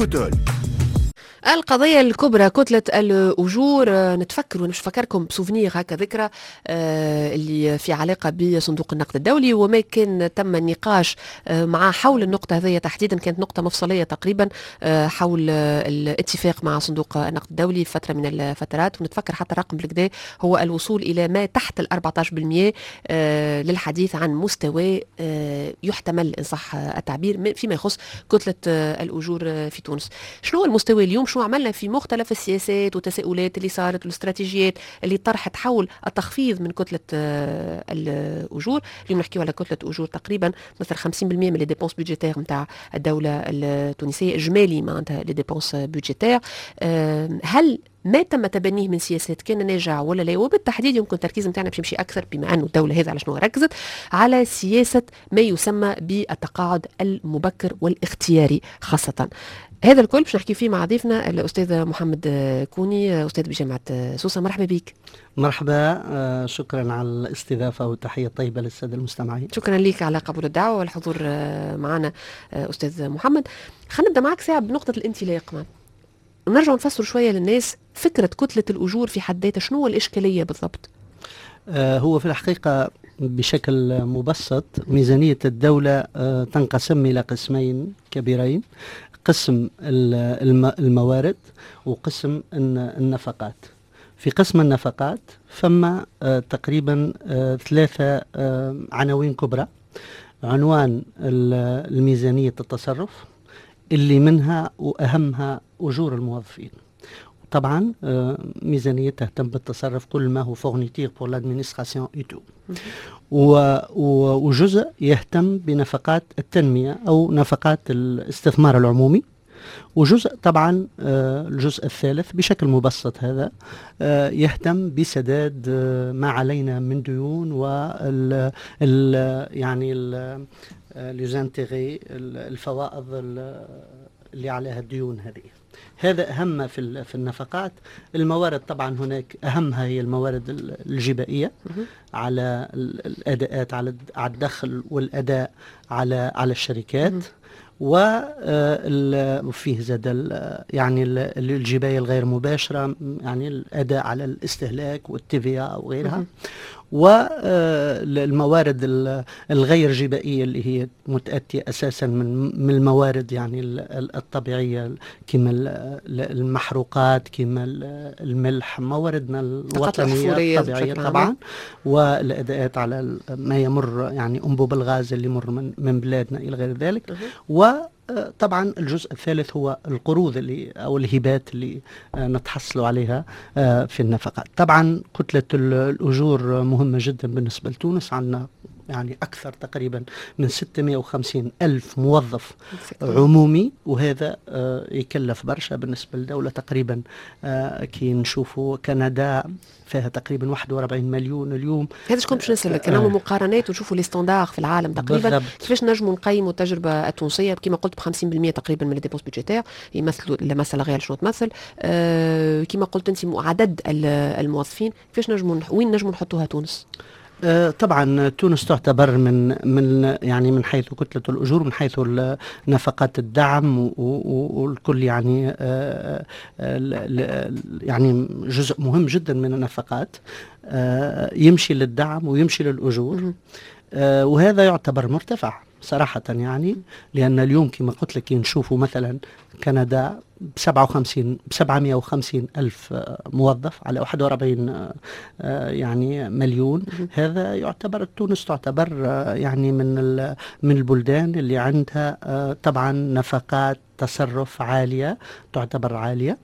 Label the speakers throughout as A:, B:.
A: كوتول.
B: القضية الكبرى كتلة الأجور، نتفكر ونمش فكركم بسوفنير هكا ذكرى اللي في علاقة بصندوق النقد الدولي، وما كان تم النقاش مع حول النقطة هذه تحديدا. كانت نقطة مفصلية تقريبا حول الاتفاق مع صندوق النقد الدولي فترة من الفترات، ونتفكر حتى رقم بالكدا هو الوصول إلى ما تحت 14% للحديث عن مستوى يحتمل إن صح التعبير فيما يخص كتلة الأجور في تونس. شنو هو المستوى اليوم؟ شو عملنا في مختلف السياسات والتساؤلات اللي صارت والاستراتيجيات اللي طرحت حول التخفيض من كتلة الأجور. اليوم نحكيو على كتلة أجور تقريبا مثل 50% من لي ديبونس بودجيتير نتاع الدولة التونسية إجمالي معناتها لي ديبونس بودجيتير. هل ما تم تبنيه من سياسات كان ناجع ولا لا؟ وبالتحديد يمكن التركيز نتاعنا باش يمشي اكثر بما انه الدوله هذه على شنو ركزت على سياسه ما يسمى بالتقاعد المبكر والاختياري خاصه. هذا الكل باش نحكي فيه مع ضيفنا الاستاذ محمد كوني، استاذ بجامعه سوسه. مرحبا بك.
C: مرحبا، شكرا على الاستضافه وتحيه طيبه للساده المستمعين.
B: شكرا لك على قبول الدعوه والحضور معنا استاذ محمد. خلينا نبدا معك ساعه بنقطه الانطلاق، نرجع نفسر شويه للناس فكره كتله الاجور في حد ذاتها. شنو هو الاشكاليه بالضبط؟
C: هو في الحقيقه بشكل مبسط ميزانيه الدوله تنقسم الى قسمين كبيرين: قسم الموارد وقسم النفقات. في قسم النفقات فما تقريبا ثلاثة عناوين كبرى. عنوان الميزانية التصرف اللي منها وأهمها أجور الموظفين. طبعا ميزانية تهتم بالتصرف كل ما هو فورنيتير بور لادمينستراسيون ايتو، وجزء يهتم بنفقات التنمية أو نفقات الاستثمار العمومي، وجزء طبعا الجزء الثالث بشكل مبسط هذا يهتم بسداد ما علينا من ديون يعني الفوائض اللي عليها الديون هذه. هذا أهم في النفقات. الموارد طبعا هناك أهمها هي الموارد الجبائية على الأداءات، على الدخل والأداء على الشركات، وفيه زاد يعني الجباية الغير مباشرة، يعني الأداء على الاستهلاك والتيفيا أو غيرها، والموارد الغير جبائية اللي هي متأتية أساسا من الموارد يعني الطبيعية كما المحروقات، كما الملح، مواردنا الوطنية الطبيعية طبعا، والأداءات على ما يمر يعني أنبوب الغاز اللي يمر من بلادنا إلى غير ذلك. طبعا الجزء الثالث هو القروض أو الهبات اللي نتحصل عليها في النفقات. طبعا كتلة الأجور مهمة جدا بالنسبة لتونس. عندنا يعني أكثر تقريبا من 650 ألف موظف عمومي، وهذا يكلف برشا بالنسبة للدولة. تقريبا كي نشوفوا كندا فيها تقريبا 41 مليون اليوم.
B: هذا شكون باش نسألك؟ كنعملوا مقارنات ونشوفوا لي ستاندار في العالم تقريبا كيفاش نجموا نقيموا التجربة التونسية؟ كما قلت ب50% تقريبا من الديبونس بودجيتير يمثلوا المسألة غير شنو تمثل. كما قلت انت عدد الموظفين، كيفاش وين نجموا نحطوها تونس؟
C: طبعا تونس تعتبر من حيث كتلة الأجور، من حيث نفقات الدعم والكل يعني جزء مهم جدا من النفقات يمشي للدعم ويمشي للأجور، وهذا يعتبر مرتفع صراحة، يعني لأن اليوم كما قلت لك نشوفوا مثلا كندا ب750 ألف موظف على 41 يعني مليون. هذا يعتبر تونس تعتبر يعني من البلدان اللي عندها طبعا نفقات تصرف عالية، تعتبر عالية،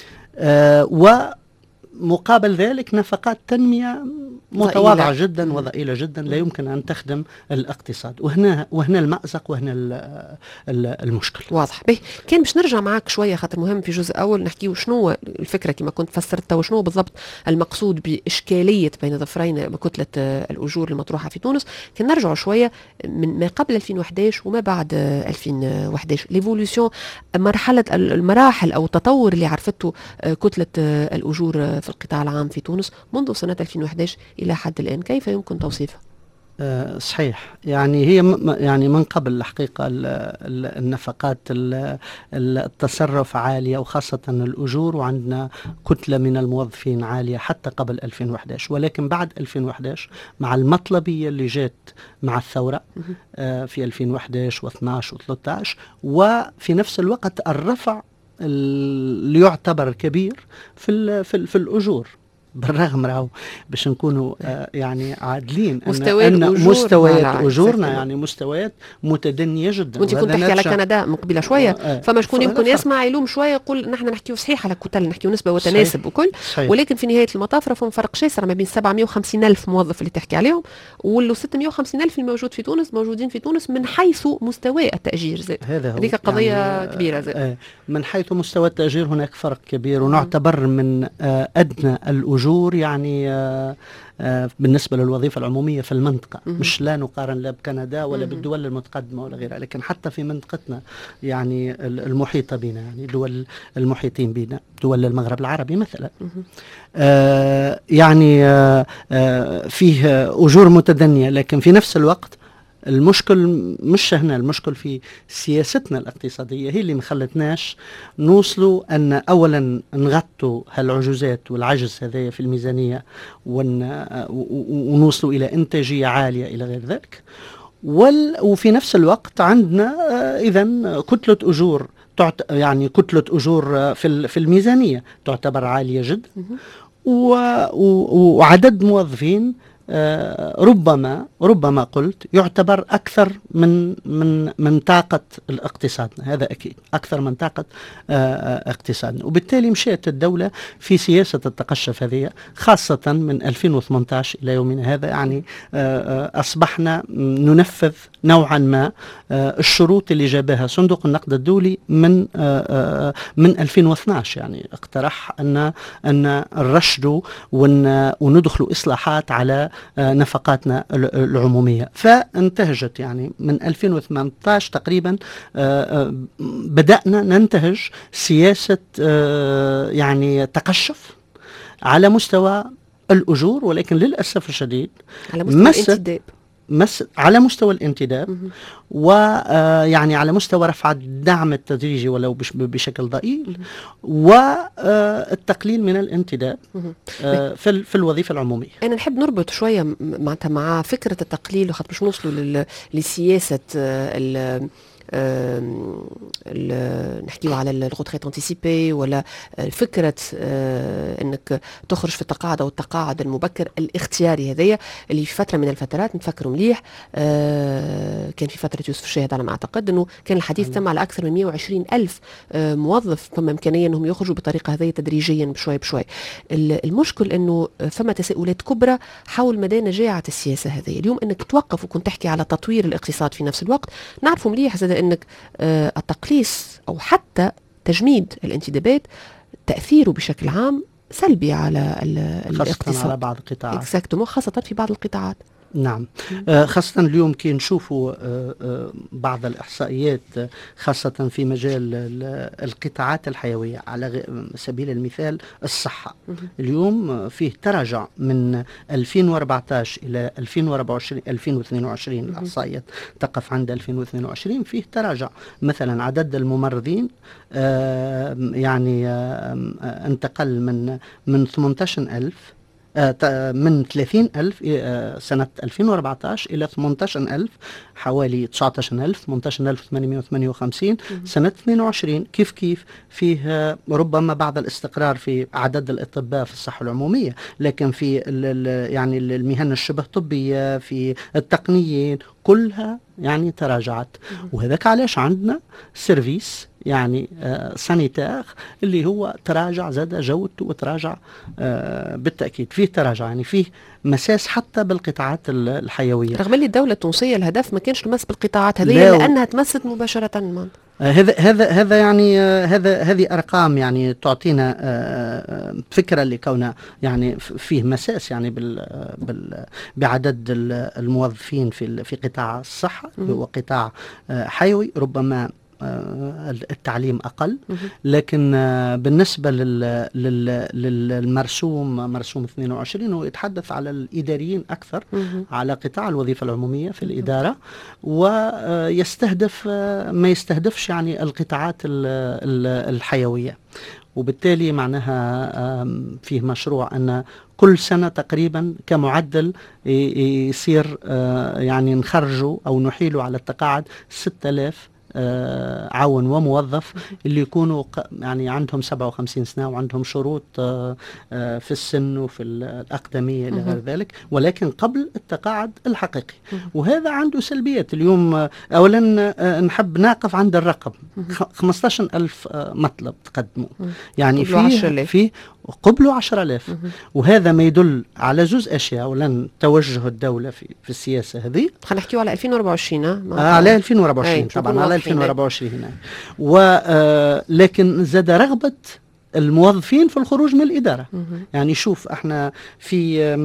C: ومقابل ذلك نفقات تنمية متواضعة جدا وضئيلة جدا، لا يمكن أن تخدم الاقتصاد. وهنا المأزق وهنا المشكل.
B: واضح. به كان باش نرجع معك شوية خاطر مهم في جزء أول نحكيه شنو الفكرة كما كنت فسرتها، وشنو بالضبط المقصود بإشكالية بين ظفرين بكتلة الأجور المطروحة في تونس. كان نرجع شوية من ما قبل 2011 وما بعد 2011، ليفولوشن المراحل أو التطور اللي عرفته كتلة الأجور في القطاع العام في تونس منذ سنة 2011 إلى حد الآن. كيف يمكن توصيفها؟
C: صحيح. يعني هي يعني من قبل الحقيقة النفقات التصرف عالية، وخاصة الأجور، وعندنا كتلة من الموظفين عالية حتى قبل 2011. ولكن بعد 2011 مع المطلبية اللي جات مع الثورة في 2011 و12 و13، وفي نفس الوقت الرفع اللي يعتبر كبير في الأجور، بالرغم راهو باش نكونوا يعني عادلين أن مستويات أجورنا يعني مستويات متدنية جدا.
B: وانت كنت تحكي على كندا من قبل شوية، فما شكون يمكن يسمع يلوم شوية يقول نحن نحكيو صحيح على كتل، نحكيو نسبة وتناسب وكل، ولكن في نهاية المطاف فهم فرق شاسع ما بين 750 ألف موظف اللي تحكي عليهم واللي 650 ألف الموجود في تونس موجودين في تونس من حيث مستوى التأجير زاد. هذيك قضية يعني كبيرة زاد.
C: من حيث مستوى التأجير هناك فرق كبير، ونعتبر من أدنى الأجور يعني بالنسبة للوظيفة العمومية في المنطقة. مش لا نقارن لا بكندا ولا بالدول المتقدمة ولا غيرها، لكن حتى في منطقتنا يعني المحيطة بنا، يعني دول المحيطين بنا، دول المغرب العربي مثلا، يعني فيه أجور متدنية. لكن في نفس الوقت المشكل مش هنا، المشكل في سياستنا الاقتصادية، هي اللي ما خلتناش نوصلوا أن أولا نغطوا هالعجوزات والعجز هذا في الميزانية، ونوصلوا إلى إنتاجية عالية إلى غير ذلك. وفي نفس الوقت عندنا إذن كتلة أجور، يعني كتلة أجور في الميزانية تعتبر عالية جدا، وعدد موظفين ربما قلت يعتبر أكثر من طاقة الاقتصادنا. هذا أكيد أكثر من طاقة اقتصادنا. وبالتالي مشيت الدولة في سياسة التقشف هذه، خاصة من 2018 إلى يومنا هذا. يعني أصبحنا ننفذ نوعا ما الشروط اللي جابها صندوق النقد الدولي من 2012. يعني اقترح أن الرشد وندخل إصلاحات على نفقاتنا العمومية، فانتهجت يعني من 2018 تقريبا بدأنا ننتهج سياسة يعني تقشف على مستوى الأجور، ولكن للأسف الشديد
B: على مستوى الانتداب،
C: على مستوى الانتداب، ويعني على مستوى رفع الدعم التدريجي ولو بشكل ضئيل، والتقليل من الانتداب في الوظيفة العمومية.
B: أنا نحب نربط شوية مع فكرة التقليل، وخاطر باش نوصلوا لسياسة نحكيو على الغوتريت انتيسيبي، ولا فكرة انك تخرج في التقاعد او التقاعد المبكر الاختياري هذايا اللي في فترة من الفترات نتفكروا مليح كان في فترة يوسف الشاهد على ما اعتقد انه كان الحديث تم على اكثر من 120 ألف موظف فما امكانية انهم يخرجوا بطريقة هذه تدريجيا بشوي بشوي. المشكل انه فما تساؤلات كبرى حول مدى نجاعة السياسة هذه اليوم، انك توقف وكنت تحكي على تطوير الاقتصاد في نفس الوقت. نعرفوا مليح زاد انك التقليص او حتى تجميد الانتدابات تأثيره بشكل عام سلبي على الاقتصاد،
C: خاصة على بعض القطاعات،
B: خاصة في بعض القطاعات.
C: نعم. خاصة اليوم كي نشوفوا بعض الإحصائيات خاصة في مجال القطاعات الحيوية، على سبيل المثال الصحة، اليوم فيه تراجع من 2014 إلى 2022. الإحصائيات تقف عند 2022، فيه تراجع. مثلا عدد الممرضين يعني انتقل من 18,000 من 30,000 سنة 2014 إلى 18,000، حوالي 19,000 18,858 سنة 22. كيف فيه ربما بعض الاستقرار في عدد الأطباء في الصحة العمومية، لكن في يعني المهن الشبه طبية، في التقنيين، كلها يعني تراجعت. وهذاك علاش عندنا سيرفيس يعني سانيتير اللي هو تراجع، زاد جودته وتراجع بالتأكيد. فيه تراجع، يعني فيه مساس حتى بالقطاعات الحيوية،
B: رغم اللي الدولة التونسية الهدف ما كانش المس بالقطاعات هذه لأنها تمست مباشرة.
C: هذا يعني هذه أرقام يعني تعطينا فكرة لكون يعني فيه مساس يعني بعدد الموظفين في قطاع الصحة، هو قطاع حيوي. ربما التعليم أقل، لكن بالنسبة للمرسوم مرسوم 22 هو يتحدث على الإداريين أكثر، على قطاع الوظيفة العمومية في الإدارة، ويستهدف ما يستهدفش يعني القطاعات الحيوية. وبالتالي معناها فيه مشروع أن كل سنة تقريبا كمعدل يصير يعني نخرجوا أو نحيلوا على التقاعد 6000 عون وموظف اللي يكونوا يعني عندهم 57 سنة وعندهم شروط في السن وفي الأقدمية إلى غير ذلك، ولكن قبل التقاعد الحقيقي. وهذا عنده سلبيات. اليوم أولا نحب نقف عند الرقم 15,000 مطلب تقدموا، يعني فيه قبلوا 10,000. وهذا ما يدل على زوز أشياء. أولا توجه الدولة في السياسة هذه.
B: خلينا نحكيو على 2024
C: على 2024 طبعا على 2024 هنا. ولكن زاد رغبة الموظفين في الخروج من الإدارة. يعني شوف احنا في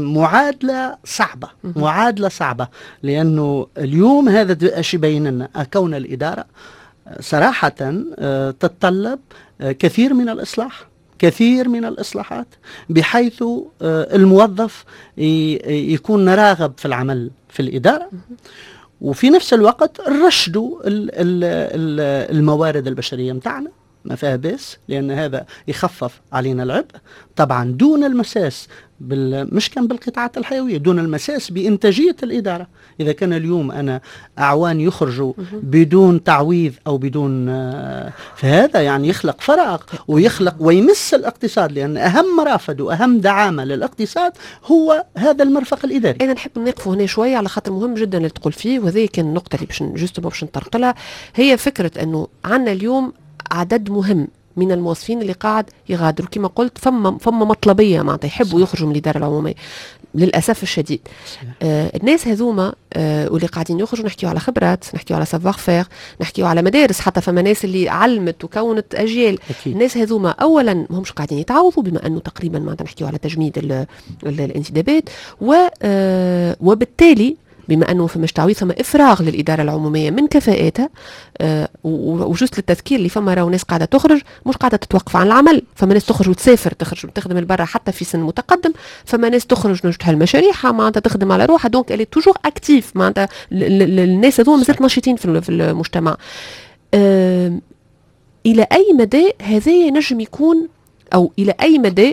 C: معادلة صعبة، لأنه اليوم هذا ايش يبين لنا؟ كون الإدارة صراحة تتطلب كثير من الإصلاحات، بحيث الموظف يكون راغب في العمل في الإدارة، وفي نفس الوقت رشدوا الموارد البشرية متاعنا ما فيها بس، لأن هذا يخفف علينا العبء طبعا، دون المساس مش كان بالقطاعات الحيوية، دون المساس بإنتاجية الإدارة. إذا كان اليوم أنا أعوان يخرجوا بدون تعويض أو بدون فهذا يعني يخلق فراغ ويمس الاقتصاد، لأن أهم مرافد وأهم دعامة للاقتصاد هو هذا المرفق الإداري.
B: أنا نحب نقف هنا شوية على خاطر مهم جدا اللي تقول فيه، وهذه كان النقطة اللي باش نطرق لها، هي فكرة أنه عنا اليوم عدد مهم من الموظفين اللي قاعد يغادروا كما قلت، فما مطلبيه معناتها يحبوا يخرجوا من الاداره العموميه للاسف الشديد. الناس هذوما واللي قاعدين يخرجوا، نحكيو على خبرات، نحكيو على سافوار فير، نحكيو على مدارس، حتى فما ناس اللي علمت وكونت اجيال. أكيد. الناس هذوما اولا ماهمش قاعدين يتعوضوا، بما انه تقريبا معناتها نحكيو على تجميد الانتدابات، وبالتالي بما أنه فماش تعويض، فما إفراغ للإدارة العمومية من كفاءاتها. وجزء للتذكير اللي فما راهو ناس قاعدة تخرج مش قاعدة تتوقف عن العمل، فما ناس تخرج وتسافر، تخدم البرة حتى في سن متقدم، فما ناس تخرج نجتها المشاريع معناتها تخدم على روحها، دونك اللي توجور أكتيف معناتها الناس هذول مازالت نشيطين في المجتمع. إلى أي مدى هذا ينجم يكون، أو إلى أي مدى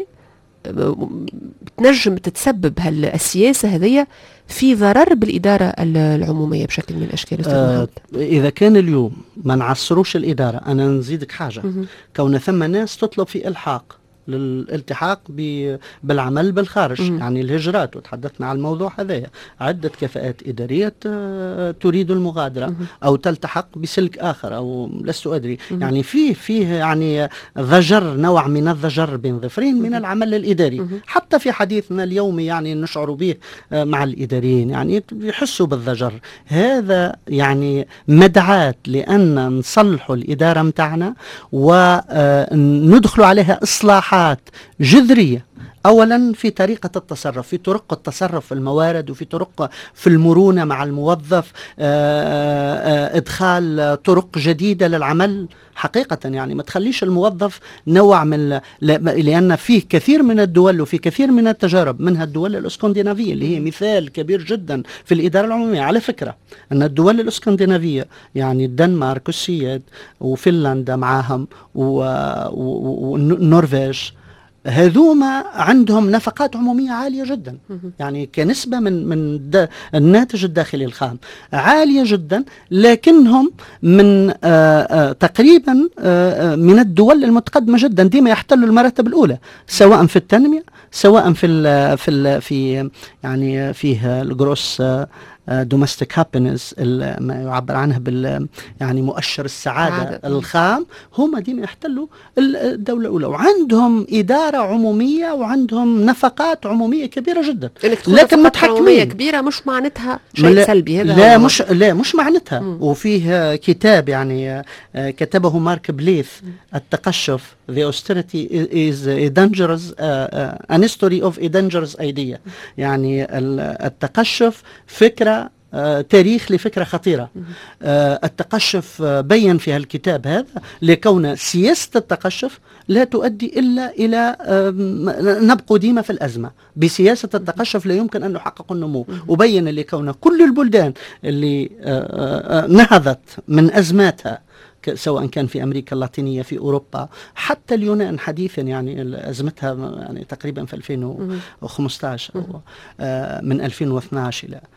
B: تنجم تتسبب السياسة هذه في ضرر بالإدارة العمومية بشكل من الأشكال؟
C: إذا كان اليوم ما نعصروش الإدارة، أنا نزيدك حاجة، كون ثم ناس تطلب في إلحاق للالتحاق بالعمل بالخارج، يعني الهجرات، وتحدثنا عن الموضوع هذا، عدة كفاءات إدارية تريد المغادرة أو تلتحق بسلك آخر، أو لست أدري، يعني فيه يعني ضجر، نوع من الضجر بين ظفرين من العمل الإداري. حتى في حديثنا اليومي يعني نشعر به مع الإداريين، يعني يحسوا بالضجر هذا، يعني مدعاة لأن نصلحوا الإدارة متاعنا وندخلوا عليها إصلاحات جذرية. أولا في طريقة التصرف، في طرق التصرف في الموارد، وفي طرق في المرونة مع الموظف، إدخال طرق جديدة للعمل حقيقة. يعني ما تخليش الموظف نوع من، لأن فيه كثير من الدول وفي كثير من التجارب، منها الدول الاسكندنافية اللي هي مثال كبير جدا في الإدارة العمومية. على فكرة أن الدول الاسكندنافية يعني الدنمارك والسويد وفنلندا معاهم والنرويج، هذوما عندهم نفقات عمومية عالية جدا، يعني كنسبة من الناتج الداخلي الخام عالية جدا، لكنهم من تقريبا من الدول المتقدمة جدا، ديما يحتلوا المراتب الأولى، سواء في التنمية، سواء في يعني فيه الجروس domestic happiness ما يعبر عنها يعني مؤشر السعادة الخام، هم ديما يحتلوا الدولة الأولى، وعندهم إدارة عمومية وعندهم نفقات عمومية كبيرة جدا.
B: لكن متحكمين كبيرة مش معناتها شيء سلبي، هذا
C: مش معناتها. وفيه كتاب يعني كتبه مارك بليث، التقشف The austerity is a dangerous an history of a dangerous idea. يعني التقشف فكرة تاريخ لفكرة خطيرة. التقشف بين في هالكتاب هذا لكون سياسة التقشف لا تؤدي إلا إلى نبقى ديما في الأزمة. بسياسة التقشف لا يمكن أن نحقق النمو. وبين لكون كل البلدان اللي نهضت من أزماتها سواء كان في أمريكا اللاتينية في أوروبا حتى اليونان حديثا يعني أزمتها يعني تقريبا في 2015 أو من 2012 إلى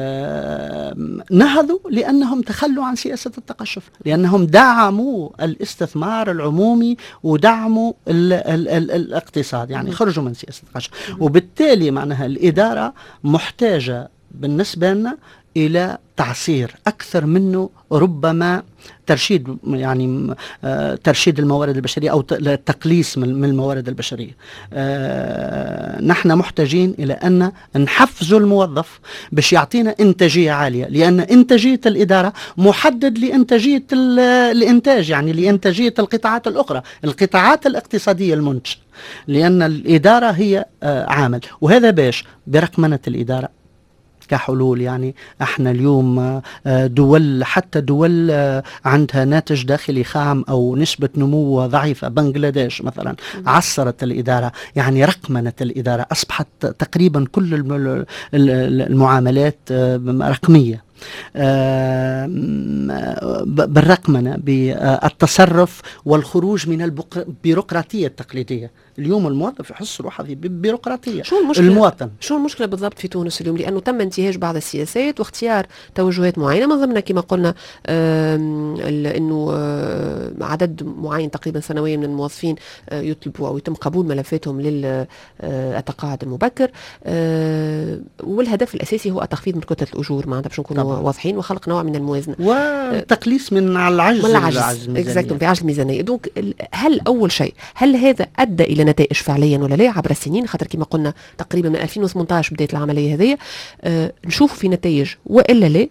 C: نهضوا لأنهم تخلوا عن سياسة التقشف، لأنهم دعموا الاستثمار العمومي ودعموا الاقتصاد، يعني خرجوا من سياسة التقشف. وبالتالي معناها الإدارة محتاجة بالنسبة لنا إلى تعصير أكثر منه ربما ترشيد، يعني ترشيد الموارد البشرية أو تقليص من الموارد البشرية. نحن محتاجين إلى أن نحفزوا الموظف باش يعطينا إنتاجية عالية، لأن إنتاجية الإدارة محدد لإنتاجية الإنتاج، يعني لإنتاجية القطاعات الأخرى، القطاعات الاقتصادية المنتجة، لأن الإدارة هي عامل. وهذا باش برقمنة الإدارة كحلول. يعني احنا اليوم دول، حتى دول عندها ناتج داخلي خام او نسبة نمو ضعيفة، بنغلاديش مثلا عصرت الإدارة، يعني رقمنت الإدارة، أصبحت تقريبا كل المعاملات رقمية بالرقمنة، بالتصرف والخروج من البيروقراطية التقليدية. اليوم الموظف يحس روحه في بيروقراطية. المواطن
B: شو المشكلة بالضبط في تونس اليوم؟ لأنه تم انتهاج بعض السياسات واختيار توجهات معينة، من ضمنها كما قلنا أنه عدد معين تقريبا سنويا من الموظفين يطلبوا أو يتم قبول ملفاتهم للتقاعد المبكر، والهدف الأساسي هو التخفيض من كتلة الأجور، معناتها باش نكونوا واضحين، وخلق نوع من الموازنة
C: وتقليص من العجز،
B: بعجز الميزانية. دونك هل أول شيء هل هذا أدى إلى نتائج فعليا ولا لا عبر السنين؟ خاطر كما قلنا تقريبا من 2018 بداية العملية هذه، نشوف في نتائج وإلا لا؟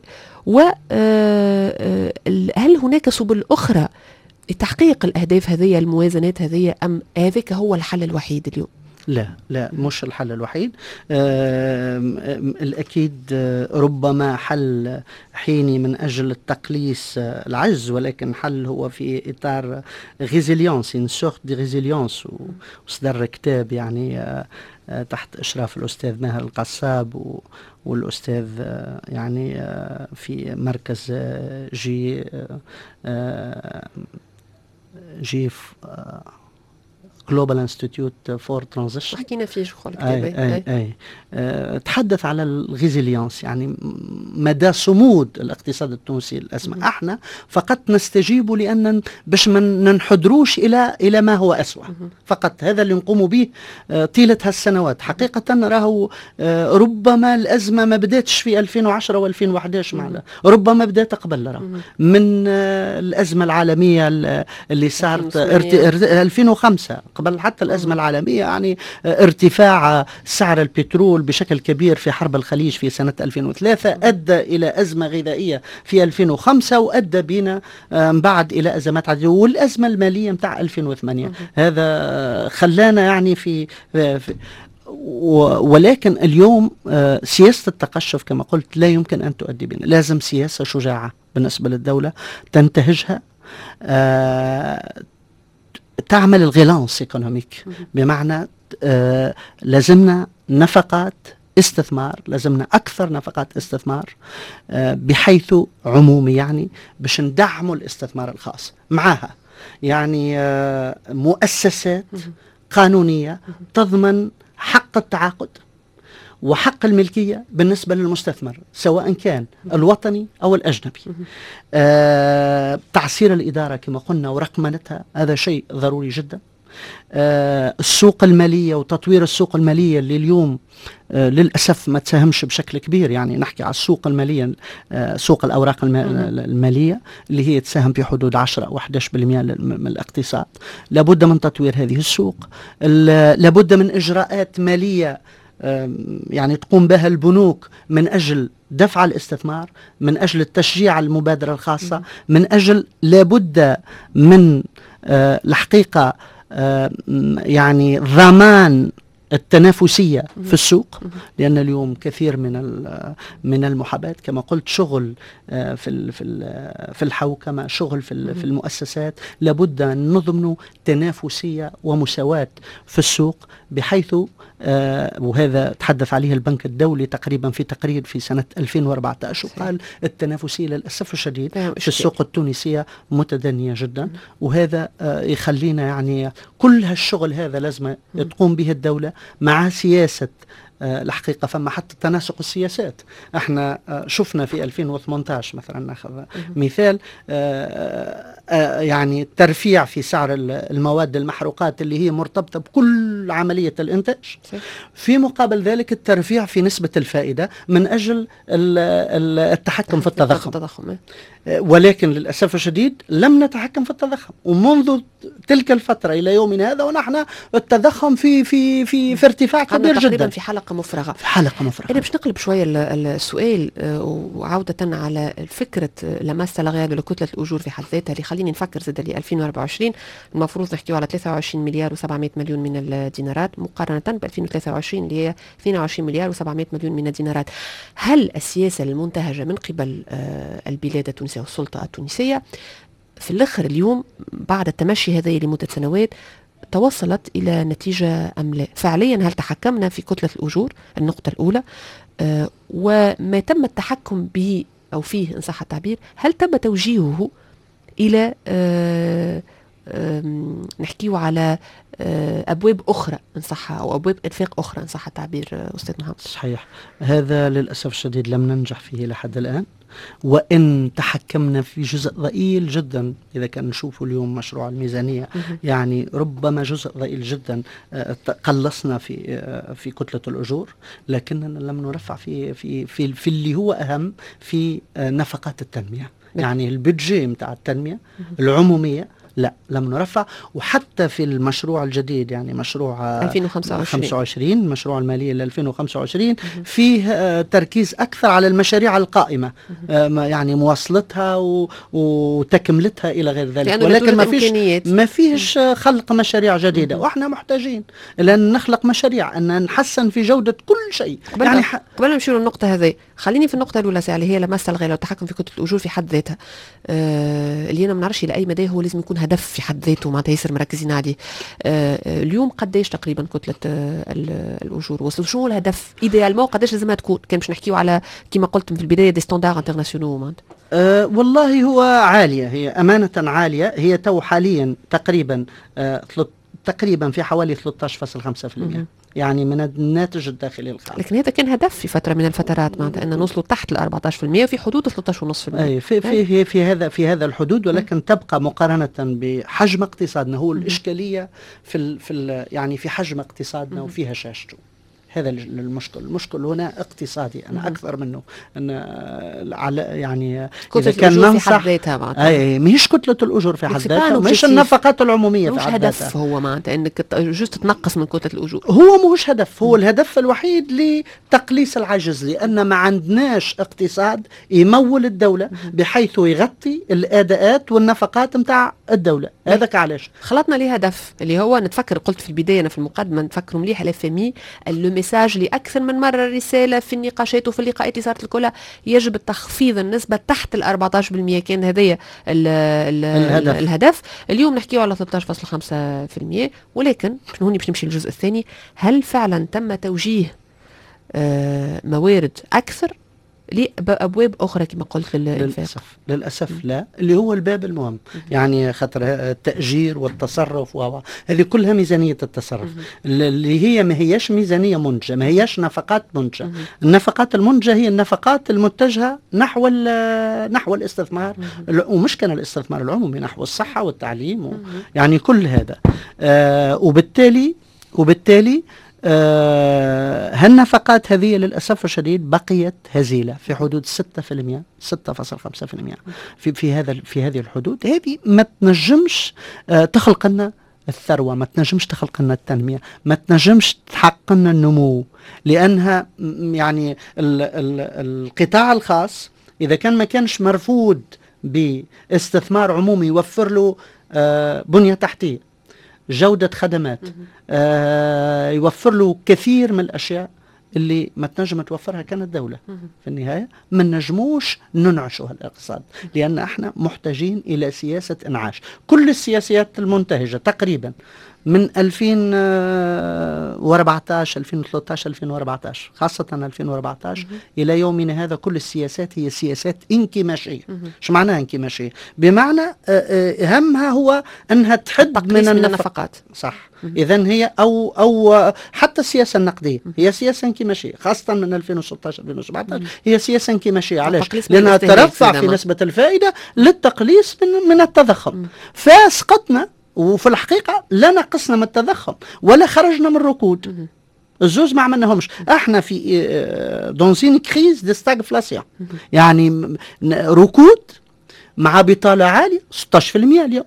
B: وهل هناك سبل أخرى لتحقيق الأهداف هذه، الموازنات هذه، أم هذاك هو الحل الوحيد اليوم؟
C: لا مش الحل الوحيد. الأكيد ربما حل حيني من أجل التقليص العجز، ولكن حل هو في إطار ريزيليونس، إن سورت دي ريزيليونس. وصدر كتاب يعني تحت إشراف الأستاذ ماهر القصاب والأستاذ يعني في مركز جي Global Institute for Transition.
B: حكينا فيه شو الكتاب.
C: تحدث على الريزيليانس، يعني مدى صمود الاقتصاد التونسي الأزمة. احنا فقط نستجيب لأن باش ما ننحدروش إلى ما هو أسوأ، فقط هذا اللي نقوم به طيلة هالسنوات. حقيقة راهو ربما الأزمة ما بدأتش في 2010 و2011 معنا، ربما بدأت قبل من الأزمة العالمية اللي صارت 2005 قبل حتى الأزمة العالمية، يعني ارتفاع سعر البترول بشكل كبير في حرب الخليج في سنة 2003 أدى إلى أزمة غذائية في 2005، وأدى بنا بعد إلى أزمات عديدة، والأزمة المالية متاع 2008 هذا خلانا يعني في ولكن اليوم سياسة التقشف كما قلت لا يمكن أن تؤدي بنا. لازم سياسة شجاعة بالنسبة للدولة تنتهجها، تعمل الغلانس ايكونوميك، بمعنى لازمنا نفقات استثمار، لازمنا أكثر نفقات استثمار بحيث عمومي، يعني باش ندعموا الاستثمار الخاص معها، يعني مؤسسات قانونية تضمن حق التعاقد وحق الملكية بالنسبة للمستثمر سواء كان الوطني أو الأجنبي. تعسير الإدارة كما قلنا ورقمنتها هذا شيء ضروري جدا. السوق المالية وتطوير السوق المالية اللي اليوم للأسف ما تساهمش بشكل كبير، يعني نحكي على السوق المالية، سوق الأوراق المالية اللي هي تساهم في حدود 10 أو 11% من الاقتصاد. لابد من تطوير هذه السوق، لابد من إجراءات مالية يعني تقوم بها البنوك من أجل دفع الاستثمار، من أجل التشجيع المبادرة الخاصة، من أجل لابد من الحقيقة يعني ضمان التنافسية في السوق، لأن اليوم كثير من المحاباة كما قلت، شغل في الحوكمة، شغل في المؤسسات، لابد أن نضمن تنافسية ومساواة في السوق، بحيث وهذا تحدث عليه البنك الدولي تقريبا في تقرير في سنة 2014، قال التنافسية للأسف الشديد في السوق التونسية متدنية جدا، وهذا يخلينا يعني كل هالشغل هذا لازم تقوم به الدولة مع سياسة. الحقيقة فما حتى تناسق السياسات. احنا شفنا في 2018 مثلا، ناخذ مثال، يعني ترفيع في سعر المواد المحروقات اللي هي مرتبطة بكل عملية الإنتاج، في مقابل ذلك الترفيع في نسبة الفائدة من أجل التحكم في التضخم. ولكن للأسف الشديد لم نتحكم في التضخم، ومنذ تلك الفترة إلى يومنا هذا ونحن التضخم في ارتفاع كبير جدا،
B: في حلقة مفرغة.
C: أنا
B: باش نقلب شوية السؤال، وعودة على فكرة لمس سالاريال لكتلة الأجور في حد ذاتها، اللي خليني نفكر زاد اللي 2024 المفروض نحكيو على 23 مليار و700 مليون من الدينارات، مقارنة ب 2023 اللي هي 22 مليار و700 مليون من الدينارات. هل السياسة المنتهجة من قبل البلاد التونسية والسلطة التونسية في الآخر اليوم بعد التمشي هذه لمدة سنوات توصلت إلى نتيجة أم لا؟ فعليا هل تحكمنا في كتلة الأجور؟ النقطة الأولى. وما تم التحكم به أو فيه إن صح التعبير، هل تم توجيهه إلى نحكيه على أبواب أخرى إن صح، أو أبواب إنفاق أخرى إن صح التعبير أستاذ محمد؟
C: صحيح، هذا للأسف الشديد لم ننجح فيه لحد الآن، وإن تحكمنا في جزء ضئيل جدا. إذا كان نشوفوا اليوم مشروع الميزانية يعني ربما جزء ضئيل جدا قلصنا في كتلة الأجور، لكننا لم نرفع في اللي هو أهم، في نفقات التنمية، يعني البيدجي متاع التنمية العمومية لا لم نرفع. وحتى في المشروع الجديد، يعني مشروع 2025 المشروع المالي ل 2025 فيه تركيز أكثر على المشاريع القائمة، يعني مواصلتها وتكملتها إلى غير ذلك، ولكن ما فيش خلق مشاريع جديدة. وإحنا محتاجين لأن نخلق مشاريع، أن نحسن في جودة كل شيء.
B: يعني قبل نمشي للنقطة هذه، خليني في النقطة الأولى اللي هي لمس الغير والتحكم في كتلة الأجور في حد ذاتها، اللي أنا ما نعرفش لأي مدى هو لازم يكون هدف في حد ذاته معناتها ياسر مركزين عليه. اليوم قداش تقريبا كتلة الأجور وصلوا؟ شنو الهدف إيديالمون؟ قداش لازمها تكون؟ كان باش نحكيو على كما قلت في البداية دي ستاندار انترناسيونال معناتها.
C: والله هو عالية، هي أمانة عالية. هي تو حاليا تقريبا في حوالي 13.5%، يعني من الناتج الداخلي الخام.
B: لكن هذا كان هدف في فترة من الفترات معناتها أن نوصلوا تحت 14% وفي حدود 13.5%.
C: أي في هذا الحدود، ولكن تبقى مقارنة بحجم اقتصادنا هو الإشكالية يعني في حجم اقتصادنا وفي هشاشته. هذا المشكل هنا اقتصادي أنا أكثر منه أن يعني
B: إذا كان ننصح
C: مش كتلة الأجور في حد ذاتها، مش النفقات العمومية في حد ذاتها.
B: مش هدف هو معناته أنك جست تنقص من كتلة الأجور،
C: هو مش هدف، هو الهدف الوحيد لتقليص العجز، لأن ما عندناش اقتصاد يمول الدولة بحيث يغطي الأداءات والنفقات متاع الدولة. هذاك علاش
B: خلطنا ليه هدف اللي هو نتفكر، قلت في البداية أنا في المقدمة نتفكروا مليح الفامي المساج لأكثر من مرة، الرسالة في النقاشات وفي اللقاءات اللي صارت الكلها يجب التخفيض النسبة تحت 14%. كان هذايا الهدف. اليوم نحكيه على 13.5%. ولكن هوني باش نمشي للجزء الثاني، هل فعلا تم توجيه موارد أكثر لأبواب أخرى كما قلت
C: للأسف لا، اللي هو الباب المهم، يعني خاطر التأجير والتصرف هذه كلها ميزانية التصرف اللي هي ما هيش ميزانية منتجة، ما هيش نفقات منتجة. النفقات المنتجة هي النفقات المتجهة نحو الاستثمار، ومش كان الاستثمار العمومي، نحو الصحة والتعليم يعني كل هذا. وبالتالي هالنفقات هذه للأسف الشديد بقيت هزيلة في حدود 6%، 6.5% في هذه الحدود. هذه ما تنجمش تخلق لنا الثروة، ما تنجمش تخلق لنا التنمية، ما تنجمش تحقق لنا النمو، لأنها يعني القطاع الخاص إذا كان ما كانش مرفوض باستثمار عمومي يوفر له بنية تحتية، جودة خدمات، يوفر له كثير من الأشياء اللي ما تنجم توفرها كانت الدولة. في النهاية ما نجموش ننعشوا هالاقتصاد، لأن احنا محتاجين إلى سياسة انعاش. كل السياسات المنتهجة تقريبا من 2014 2013 2014 خاصة 2014 إلى يومنا هذا، كل السياسات هي سياسات انكماشية. شو معناها انكماشية؟ بمعنى أهمها هو أنها تحد من النفقات. صح. إذن هي أو حتى السياسة النقدية هي سياسة انكماشية، خاصة من 2016 2017 هي سياسة انكماشية. علاش؟ لأنها ترفع في نسبة الفائدة للتقليص من التضخم. فاسقطنا، وفي الحقيقة لا نقصنا من التضخم ولا خرجنا من الركود. الزوز ما عملناهمش. احنا في دونزين كريز دي ستاغفلاسيون، يعني ركود مع بطالة عالية 16% اليوم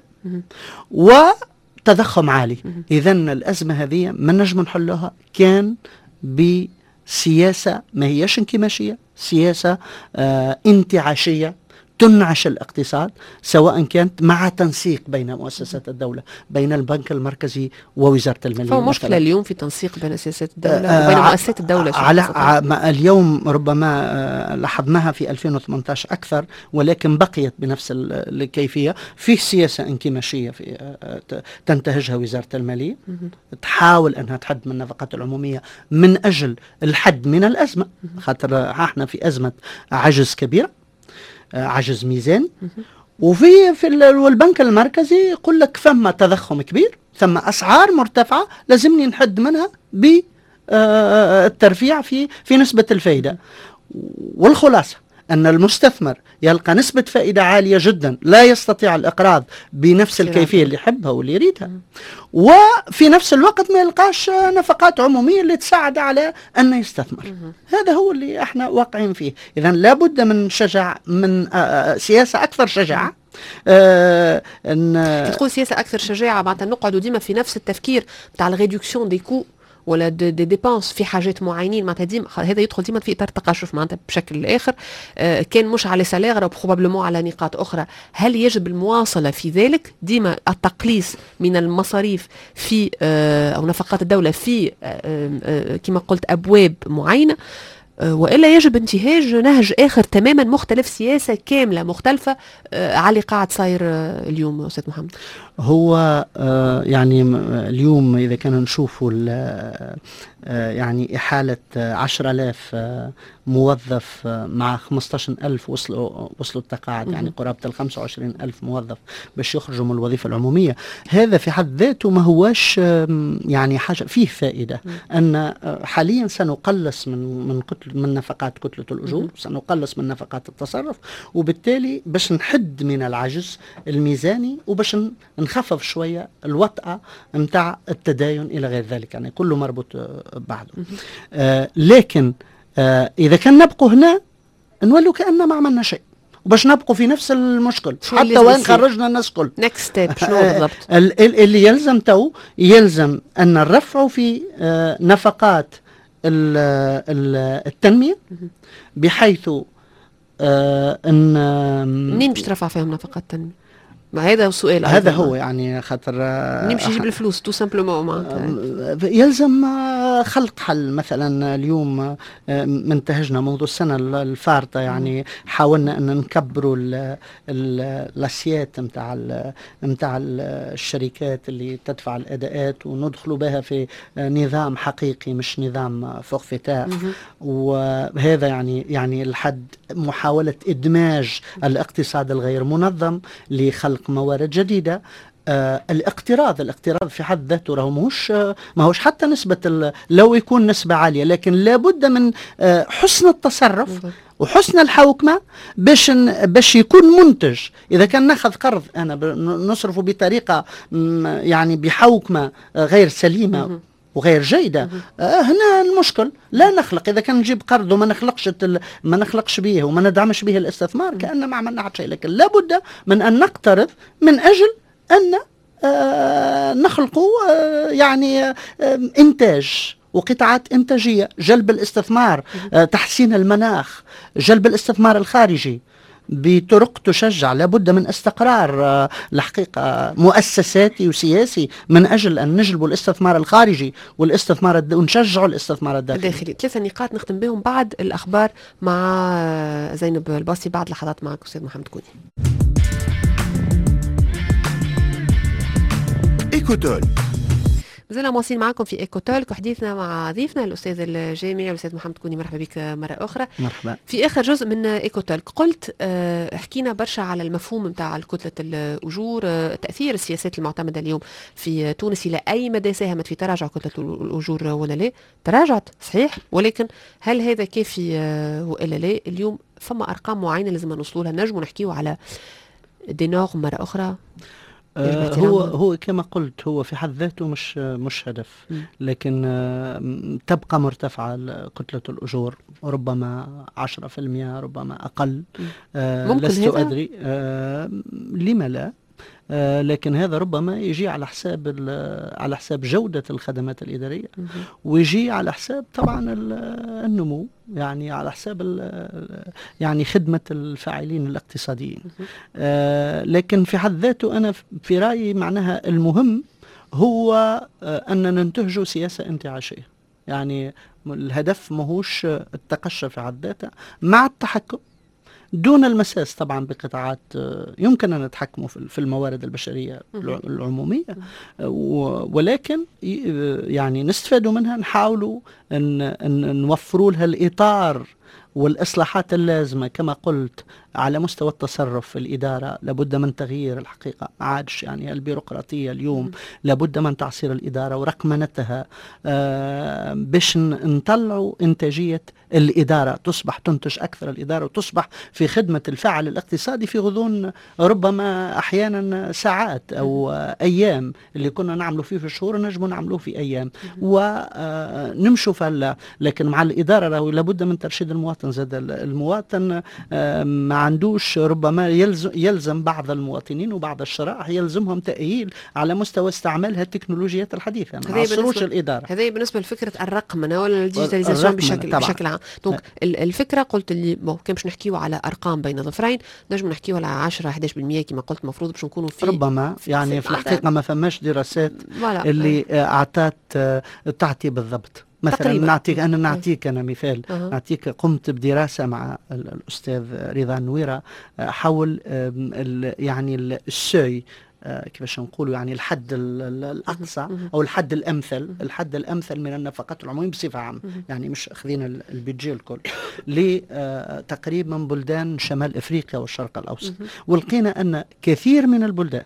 C: وتضخم عالي. إذن الأزمة هذه ما نجم نحلها كان بسياسة ما هيش انكماشية، سياسة انتعاشية تنعش الاقتصاد، سواء كانت مع تنسيق بين مؤسسات الدولة، بين البنك المركزي ووزارة المالية.
B: فهو مشكلة اليوم في تنسيق بين سياسات الدولة وبين مؤسسات الدولة.
C: اليوم ربما لاحظناها في 2018 أكثر، ولكن بقيت بنفس الكيفية. في سياسة انكماشية تنتهجها وزارة المالية، تحاول أنها تحد من النفقات العمومية من أجل الحد من الأزمة، خاطر احنا في أزمة عجز كبير، عجز ميزان. والبنك المركزي يقول لك ثم تضخم كبير، ثم أسعار مرتفعة، لازمني نحد منها بالترفيع في نسبة الفائدة. والخلاصة أن المستثمر يلقى نسبة فائدة عالية جدا، لا يستطيع الإقراض بنفس الكيفية اللي يحبها واللي يريدها، وفي نفس الوقت ما يلقاش نفقات عمومية اللي تساعد على أن يستثمر. هذا هو اللي احنا واقعين فيه. إذن لابد من من سياسة أكثر شجاعة.
B: تقول سياسة أكثر شجاعة معناتها نقعدوا ديما في نفس التفكير بتاع الريدكسيون دي كو ولا دي ديبانس في حاجات معينين، معناتها ديما هذا يدخل ديما في اطار تقاشف معناتها بشكل اخر. كان مش على سالير بروبابلمون على نقاط اخرى. هل يجب المواصله في ذلك؟ ديما التقليص من المصاريف في او نفقات الدوله في كما قلت ابواب معينه، وإلا يجب انتهاج نهج آخر تماما مختلف، سياسة كاملة مختلفة على اللي قاعد صاير اليوم أستاذ محمد؟
C: هو يعني اليوم إذا كان نشوفوا يعني إحالة 10,000 موظف مع 15,000 وصلوا التقاعد، يعني قرابة 25,000 موظف باش يخرجوا من الوظيفة العمومية. هذا في حد ذاته ما هواش يعني حاجة فيه فائدة. أن حاليا سنقلص من نفقات كتلة الأجور، سنقلص من نفقات التصرف، وبالتالي باش نحد من العجز الميزاني وباش نخفف شوية الوطأة متاع التداين إلى غير ذلك، يعني كله مربوط بعضه. لكن إذا كان نبقوا هنا نولوا كأننا ما عملنا شيء، وباش نبقوا في نفس المشكل حتى وين خرجنا الناس كل.
B: next step شنو بالضبط؟
C: اللي يلزم أن نرفعوا في نفقات التنمية، بحيث أن
B: منين باش ترفع فيهم نفقات التنمية؟ ما هذا السؤال.
C: هذا هو يعني خاطر
B: نمشي يجيب الفلوس تو سامبلومون.
C: يلزم خلق حل. مثلا اليوم منتهجنا منذ السنة الفارطة، يعني حاولنا أن نكبروا الاسيات متاع الشركات اللي تدفع الأداءات، وندخلوا بها في نظام حقيقي مش نظام فورفيتار. وهذا يعني الحد محاولة إدماج الاقتصاد الغير منظم لخلق موارد جديدة. الاقتراض في حد ذاته راه ما هوش حتى نسبة لو يكون نسبة عالية، لكن لابد من حسن التصرف وحسن الحوكمة باش يكون منتج. إذا كان ناخذ قرض أنا نصرفه بطريقة يعني بحوكمة غير سليمة وغير جيدة، هنا المشكل. لا نخلق، إذا كان نجيب قرض وما نخلقش به وما ندعمش به الاستثمار كأننا ما عملنا شيء. لكن لابد من أن نقترض من أجل أن نخلق يعني إنتاج وقطاعات إنتاجية، جلب الاستثمار، تحسين المناخ، جلب الاستثمار الخارجي. بطرق تشجع. لابد من استقرار الحقيقة مؤسساتي وسياسي من أجل أن نجلب الاستثمار الخارجي ونشجع الاستثمار الداخلي.
B: 3 نقاط نختم بهم بعد الأخبار مع زينب الباصي بعد لحظات معك أستاذ محمد كوني.
A: إيكوتول
B: زلنا مواصلين معكم في إيكوتولك وحديثنا مع ضيفنا الأستاذ الجامعي الأستاذ محمد كوني. مرحبا بك مرة أخرى.
C: مرحبا.
B: في آخر جزء من إيكوتولك قلت حكينا برشا على المفهوم متاع كتلة الأجور، تأثير السياسات المعتمدة اليوم في تونس إلى أي مدى ساهمت في تراجع كتلة الأجور ولا لا؟ تراجعت صحيح، ولكن هل هذا كافي وإلا لا؟ اليوم فما أرقام معينة لازم نوصلوا لها، نجموا نحكيوا على دينار مرة أخرى؟
C: هو كما قلت هو في حد ذاته مش هدف، لكن تبقى مرتفعة كتلة الأجور، ربما 10%، ربما أقل. لست أدري لما لا، لكن هذا ربما يجي على حساب جودة الخدمات الإدارية، ويجي على حساب طبعا النمو، يعني على حساب يعني خدمة الفاعلين الاقتصاديين. لكن في حد ذاته أنا في رأيي معناها المهم هو أن ننتهج سياسة انتعاشية. يعني الهدف ماهوش التقشف في حد ذاته، مع التحكم دون المساس طبعا بقطاعات يمكن أن نتحكموا في الموارد البشرية العمومية، ولكن يعني نستفادوا منها، نحاولوا أن نوفروا لها الإطار والإصلاحات اللازمة. كما قلت على مستوى التصرف في الإدارة لابد من تغيير الحقيقة، ما عادش يعني البيروقراطية اليوم، لابد من تعصير الإدارة ورقمنتها باش نطلعوا إنتاجية الإدارة، تصبح تنتج أكثر الإدارة، وتصبح في خدمة الفاعل الاقتصادي في غضون ربما أحيانا ساعات أو أيام. اللي كنا نعمله فيه في شهور نجم نعمله في أيام ونمشوا فلا. لكن مع الإدارة لابد من ترشيد المواطن. زاد المواطن ما عندوش، ربما يلزم بعض المواطنين وبعض الشرائح يلزمهم تأهيل على مستوى استعمال التكنولوجيات الحديثة، ما عصروش الإدارة.
B: هذه بالنسبة لفكرة الرقمنة ولا الديجيتاليزاسيون بشكل عام. دونك الفكرة قلت اللي كان باش نحكيو على أرقام بين ظفرين، نجم نحكيو على 10-11% كما قلت، مفروض باش نكونوا في
C: ربما يعني في الحقيقة ما فماش دراسات اللي أعطت تعطي بالضبط. مثلا نعطيك أنا مثال. نعطيك، قمت بدراسة مع الأستاذ رضا نويرة حول يعني السوي، كيفاش نقولوا، يعني الحد الأقصى أو الحد الأمثل من النفقات العمومية بصفة عامة، يعني مش أخذين البيدجي الكل لتقريبا من بلدان شمال أفريقيا والشرق الأوسط. ولقينا أن كثير من البلدان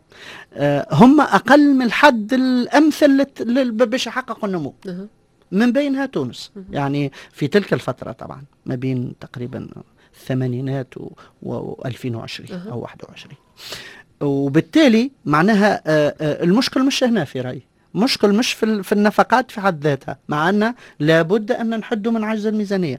C: هم أقل من الحد الأمثل باش يحققوا النمو، من بينها تونس. يعني في تلك الفترة طبعا ما بين تقريبا الثمانينات و2020 أو 21. وبالتالي معناها المشكل مش هنا في رأيي، مشكل مش في النفقات في حد ذاتها، مع أن لابد أن نحد من عجز الميزانية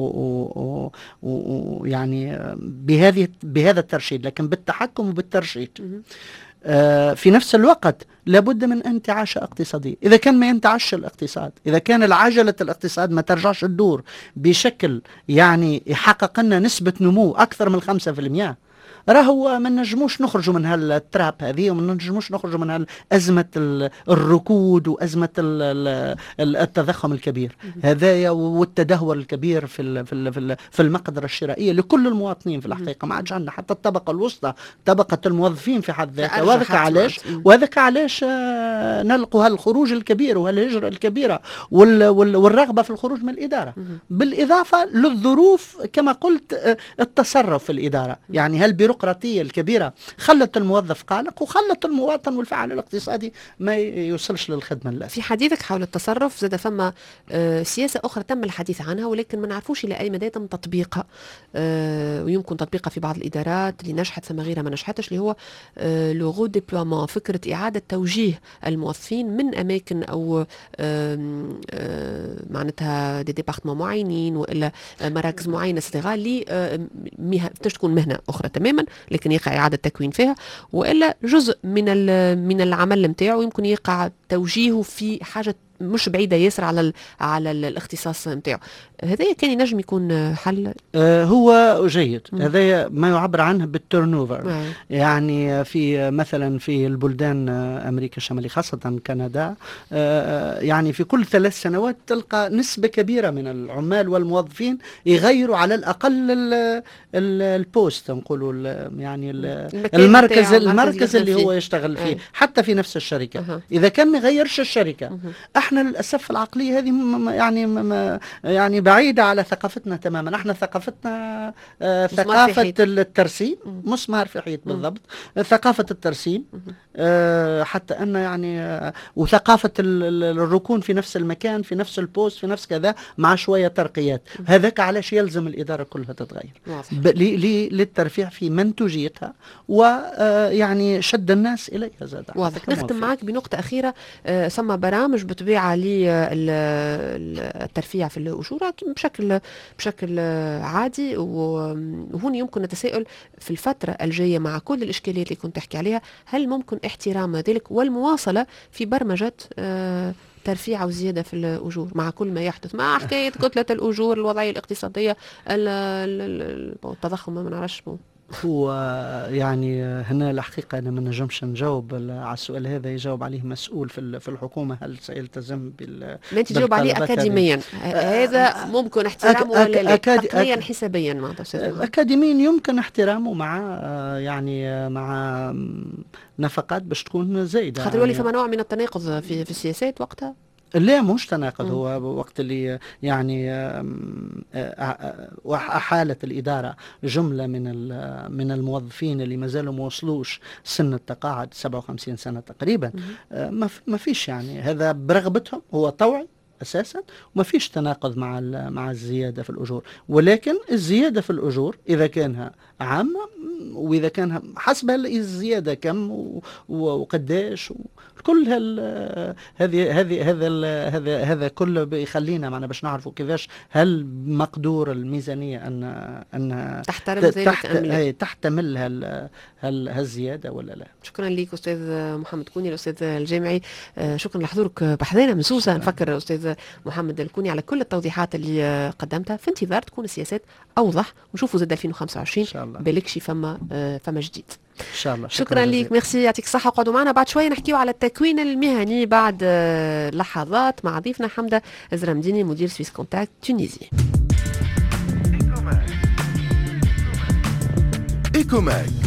C: ويعني بهذا الترشيد، لكن بالتحكم وبالترشيد. في نفس الوقت لابد من انتعاش اقتصادي. إذا كان ما ينتعش الاقتصاد، إذا كان العجلة الاقتصاد ما ترجعش تدور بشكل يعني يحقق لنا نسبة نمو أكثر من 5%، راهو ما نجموش نخرجوا من هالتراب هذه، وما نجموش نخرجوا من أزمة الركود وأزمة التضخم الكبير هذايا والتدهور الكبير في المقدرة الشرائية لكل المواطنين في الحقيقة. ما عادش عندنا حتى الطبقة الوسطى، طبقة الموظفين في حد ذاتها. وهذاك علاش نلقوا هالخروج الكبير وهالهجرة الكبيرة والرغبة في الخروج من الإدارة، بالإضافة للظروف كما قلت التصرف في الإدارة. يعني هالبيروقراطية الكبيرة خلت الموظف قلق، وخلت المواطن والفعال الاقتصادي ما يوصلش للخدمة اللازمة.
B: في حديثك حول التصرف زاد فما سياسة أخرى تم الحديث عنها، ولكن ما نعرفوش إلى أي مدى تم تطبيقها، ويمكن تطبيقها في بعض الإدارات اللي نجحت ثم غيرها ما نجحتش، اللي هو لو غو ديبلومون، فكرة إعادة توجيه الموظفين من أماكن أو معناتها دي ديبارتمون معينين وإلا مراكز معينة استغلال تكون مهنة أخرى تماما، لكن يقع إعادة تكوين فيها، وإلا جزء من العمل متاعه يمكن يقع توجيهه في حاجة مش بعيده ياسر على الاختصاص نتاعو. هذا كان ينجم يكون حل.
C: هو جيد. هذا ما يعبر عنه بالتيرن اوفر. يعني في مثلا في البلدان امريكا الشماليه خاصه كندا، يعني في كل 3 سنوات تلقى نسبه كبيره من العمال والموظفين يغيروا على الاقل البوست، نقولوا يعني المركز اللي هو يشتغل فيه. حتى في نفس الشركه اذا كان ما غيرش الشركه. احنا للاسف العقليه هذه يعني بعيده على ثقافتنا تماما. احنا ثقافتنا ثقافه الترسيم، مسمار في حيط بالضبط، ثقافه الترسيم، حتى ان يعني وثقافه الركون في نفس المكان في نفس البوست في نفس كذا مع شويه ترقيات. هذاك علاش يلزم الاداره كلها تتغير للترفيع في منتوجيتها ويعني شد الناس اليها زاد.
B: واضح. نختم معك بنقطه اخيره. ثم برامج بطبيعه للترفيع في الأجورة بشكل عادي، وهون يمكن نتساءل في الفترة الجاية مع كل الإشكاليات اللي كنت تحكي عليها، هل ممكن احترام ذلك والمواصلة في برمجة ترفيع أو زيادة في الأجور مع كل ما يحدث، مع حكاية كتلة الأجور، الوضعية الاقتصادية، التضخم، ما نعرفش.
C: هو يعني هنا الحقيقة أنا ما نجمش نجاوب على السؤال هذا، يجاوب عليه مسؤول في الحكومة. هل سيلتزم
B: ما تجاوب عليه أكاديميا؟ هذا ممكن احترامه ولا لا؟ تقنيا حسابيا معناتها
C: أكاديميا يمكن احترامه مع يعني مع نفقات باش تكون زايدة،
B: خاطر يولي فما نوع من التناقض في السياسات وقتها.
C: لا مش تناقض. هو وقت اللي يعني أحالت الإدارة جملة من الموظفين اللي ما زالوا ما وصلوش سن التقاعد 57 سنة تقريبا، ما فيش يعني هذا برغبتهم، هو طوعي أساسا، وما فيش تناقض مع الزيادة في الأجور. ولكن الزيادة في الأجور إذا كانها عامة وإذا كان حسب الزيادة كم وقداش، كل هذا كله بيخلينا معنا باش نعرفوا كيفاش هل مقدور الميزانية أن تحتمل هالزيادة ولا لا.
B: شكرا لك أستاذ محمد كوني، الأستاذ الجامعي. شكرا لحضورك بحذانا من سوسة. نفكر أستاذ محمد الكوني على كل التوضيحات اللي قدمتها، في انتظار تكون السياسات أوضح ونشوفوا زاد 2025 بالكشي فما جديد
C: إن شاء الله.
B: شكرا لك، ميرسي، يعطيك الصحة. قعدوا معنا بعد شوية نحكيو على التكوين المهني بعد لحظات مع ضيفنا حمدة زرمديني مدير سويس كونتاكت تونيزي.
A: إيكوماك